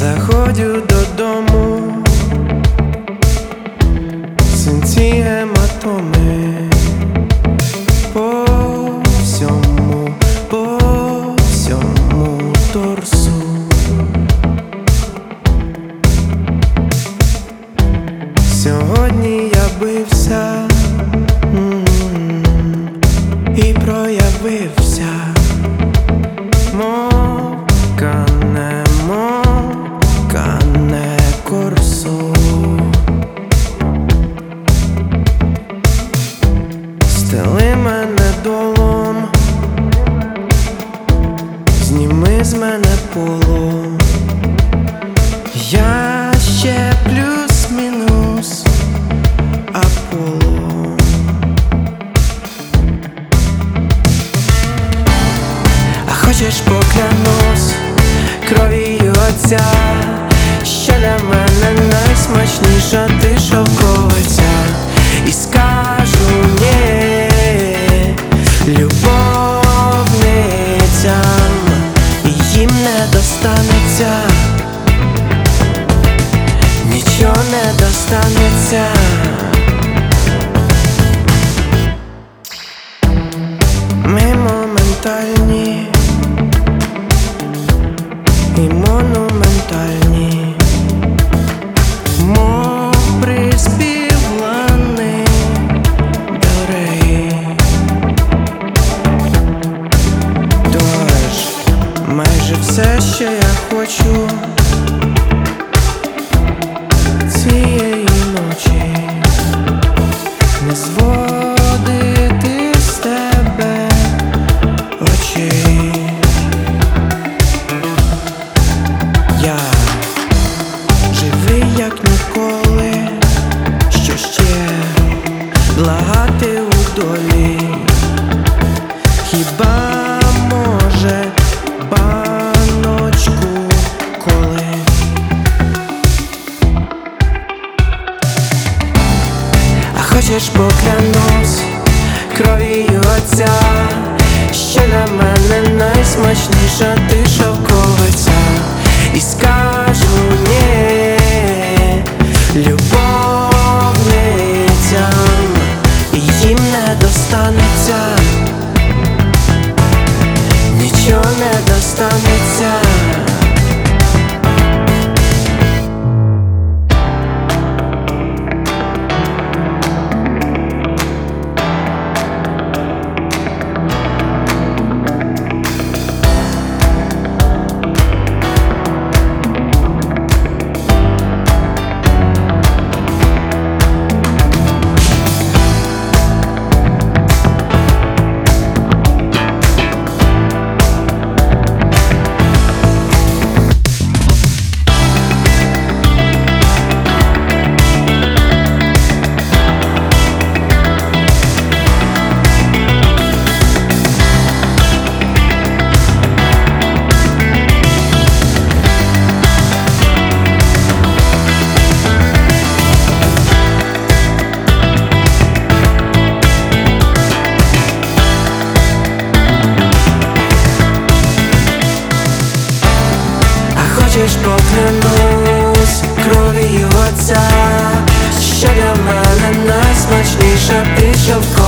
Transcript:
заходжу додому, синці гематоми по всьому торсу. Сьогодні я бився і проявився. Мокане корсо, стели мене долом, зніми з мене полом. Я ще плюс-мінус Аполлон. А хочеш поклянусь кров'ю отця, що для мене найсмачніша ти шовковиця, і скажу ні любовницям, і їм не достанеться, нічого не достанеться. Ми моментальні і монументальні, мов приспів Лани Дель Рей. Тож майже все, що я хочу цієї ночі, не зводити з тебе очей. Я живий як ніколи, що ще благати у долі, хіба може баночку коли. А хочеш поклянусь кров'ю отця, що для мене найсмачніша ти шовковиця, і скажу ні любовницям, і їм не достанеться, нічого не достанеться. Хочеш поклянусь кров'ю отця, що для мене найсмачніша ти шовковиця.